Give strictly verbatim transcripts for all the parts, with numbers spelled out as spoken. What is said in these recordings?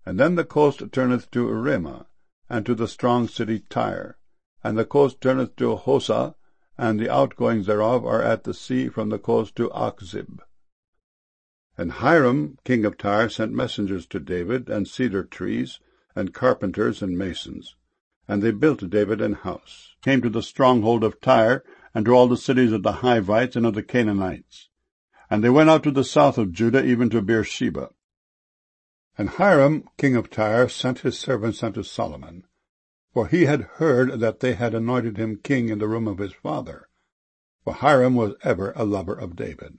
And then the coast turneth to Ramah, and to the strong city Tyre, and the coast turneth to Hosah, and the outgoings thereof are at the sea from the coast to Achzib. And Hiram king of Tyre sent messengers to David, and cedar trees, and carpenters and masons. And they built David an house, came to the stronghold of Tyre, and to all the cities of the Hivites and of the Canaanites. And they went out to the south of Judah, even to Beersheba. And Hiram king of Tyre sent his servants unto Solomon, for he had heard that they had anointed him king in the room of his father, for Hiram was ever a lover of David.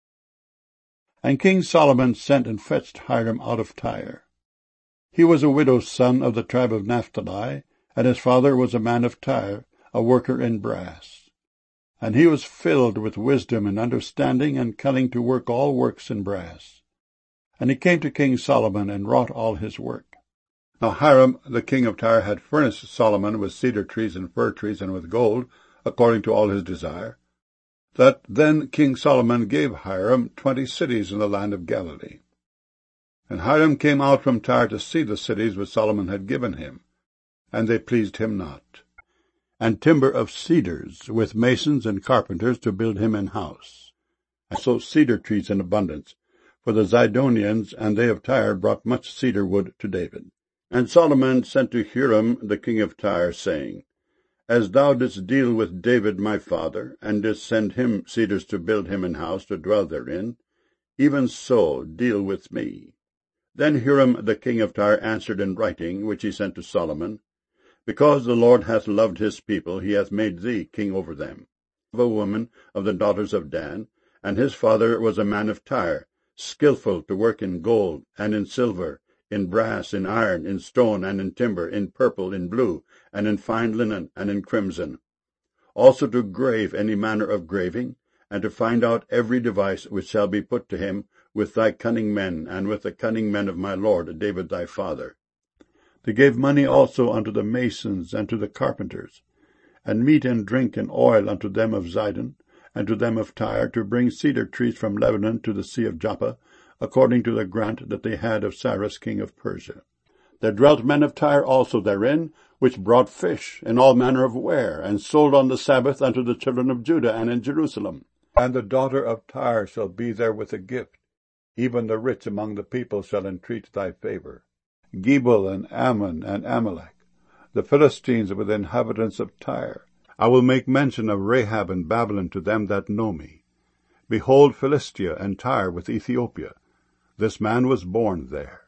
And King Solomon sent and fetched Hiram out of Tyre. He was a widow's son of the tribe of Naphtali, and his father was a man of Tyre, a worker in brass. And he was filled with wisdom and understanding, and cunning to work all works in brass. And he came to King Solomon, and wrought all his work. Now Hiram the king of Tyre had furnished Solomon with cedar trees and fir trees, and with gold, according to all his desire. That then King Solomon gave Hiram twenty cities in the land of Galilee. And Hiram came out from Tyre to see the cities which Solomon had given him, and they pleased him not. And timber of cedars, with masons and carpenters, to build him an house. And so cedar trees in abundance, for the Zidonians and they of Tyre brought much cedar wood to David. And Solomon sent to Hiram the king of Tyre, saying, As thou didst deal with David my father, and didst send him cedars to build him an house to dwell therein, even so deal with me. Then Hiram the king of Tyre answered in writing, which he sent to Solomon, Because the Lord hath loved his people, he hath made thee king over them, of a woman of the daughters of Dan, and his father was a man of Tyre, skillful to work in gold, and in silver, in brass, in iron, in stone, and in timber, in purple, in blue, and in fine linen, and in crimson. Also to grave any manner of graving, and to find out every device which shall be put to him with thy cunning men, and with the cunning men of my lord David thy father. They gave money also unto the masons and to the carpenters, and meat and drink and oil unto them of Zidon, and to them of Tyre, to bring cedar trees from Lebanon to the sea of Joppa, according to the grant that they had of Cyrus king of Persia. There dwelt men of Tyre also therein, which brought fish, and all manner of ware, and sold on the Sabbath unto the children of Judah and in Jerusalem. And the daughter of Tyre shall be there with a gift, even the rich among the people shall entreat thy favor. Gebal and Ammon and Amalek, the Philistines with the inhabitants of Tyre. I will make mention of Rahab and Babylon to them that know me. Behold Philistia and Tyre with Ethiopia. This man was born there.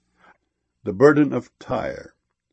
The burden of Tyre.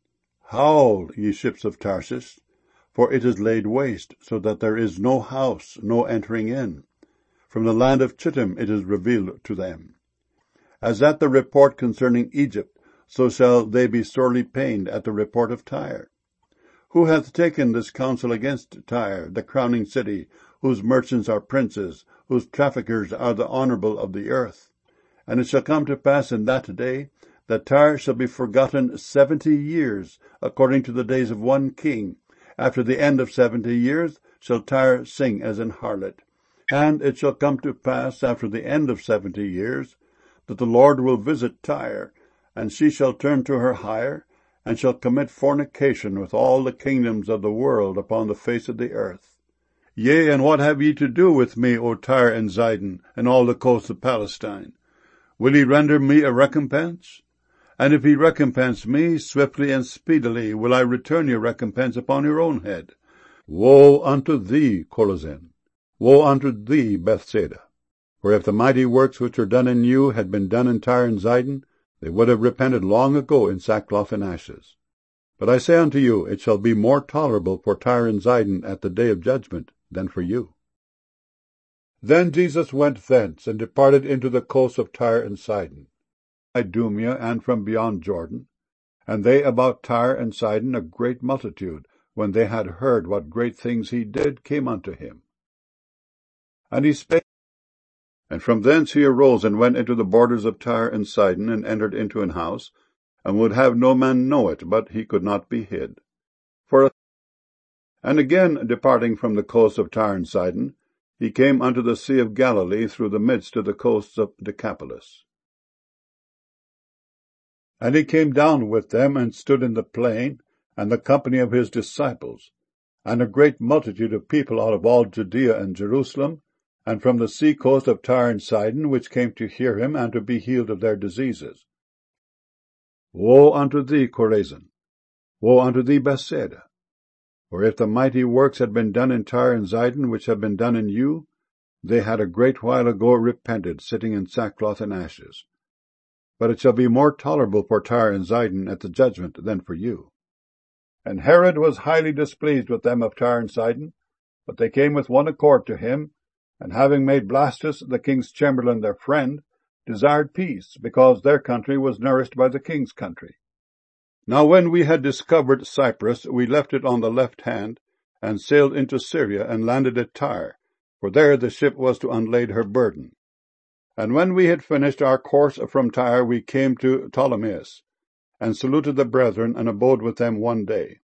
Howl, ye ships of Tarshish, for it is laid waste, so that there is no house, no entering in. From the land of Chittim it is revealed to them. As at the report concerning Egypt, so shall they be sorely pained at the report of Tyre. Who hath taken this counsel against Tyre, the crowning city, whose merchants are princes, whose traffickers are the honorable of the earth? And it shall come to pass in that day, that Tyre shall be forgotten seventy years, according to the days of one king. After the end of seventy years shall Tyre sing as an harlot. And it shall come to pass after the end of seventy years, that the Lord will visit Tyre, and she shall turn to her hire, and shall commit fornication with all the kingdoms of the world upon the face of the earth. Yea, and what have ye to do with me, O Tyre and Zidon, and all the coasts of Palestine? Will ye render me a recompense? And if ye recompense me, swiftly and speedily will I return your recompense upon your own head. Woe unto thee, Chorazin! Woe unto thee, Bethsaida! For if the mighty works which are done in you had been done in Tyre and Zidon, they would have repented long ago in sackcloth and ashes. But I say unto you, it shall be more tolerable for Tyre and Zidon at the day of judgment than for you. Then Jesus went thence, and departed into the coasts of Tyre and Sidon, Idumea, and from beyond Jordan. And they about Tyre and Sidon, a great multitude, when they had heard what great things he did, came unto him. And he spake, and from thence he arose, and went into the borders of Tyre and Sidon, and entered into an house, and would have no man know it, but he could not be hid. For a... And again, departing from the coast of Tyre and Sidon, he came unto the sea of Galilee through the midst of the coasts of Decapolis. And he came down with them, and stood in the plain, and the company of his disciples, and a great multitude of people out of all Judea and Jerusalem, and from the sea coast of Tyre and Sidon, which came to hear him, and to be healed of their diseases. Woe unto thee, Chorazin! Woe unto thee, Bethsaida! For if the mighty works had been done in Tyre and Sidon, which have been done in you, they had a great while ago repented, sitting in sackcloth and ashes. But it shall be more tolerable for Tyre and Sidon at the judgment than for you. And Herod was highly displeased with them of Tyre and Sidon, but they came with one accord to him, and having made Blastus, the king's chamberlain, their friend, desired peace, because their country was nourished by the king's country. Now when we had discovered Cyprus, we left it on the left hand, and sailed into Syria, and landed at Tyre, for there the ship was to unlade her burden. And when we had finished our course from Tyre, we came to Ptolemais, and saluted the brethren, and abode with them one day.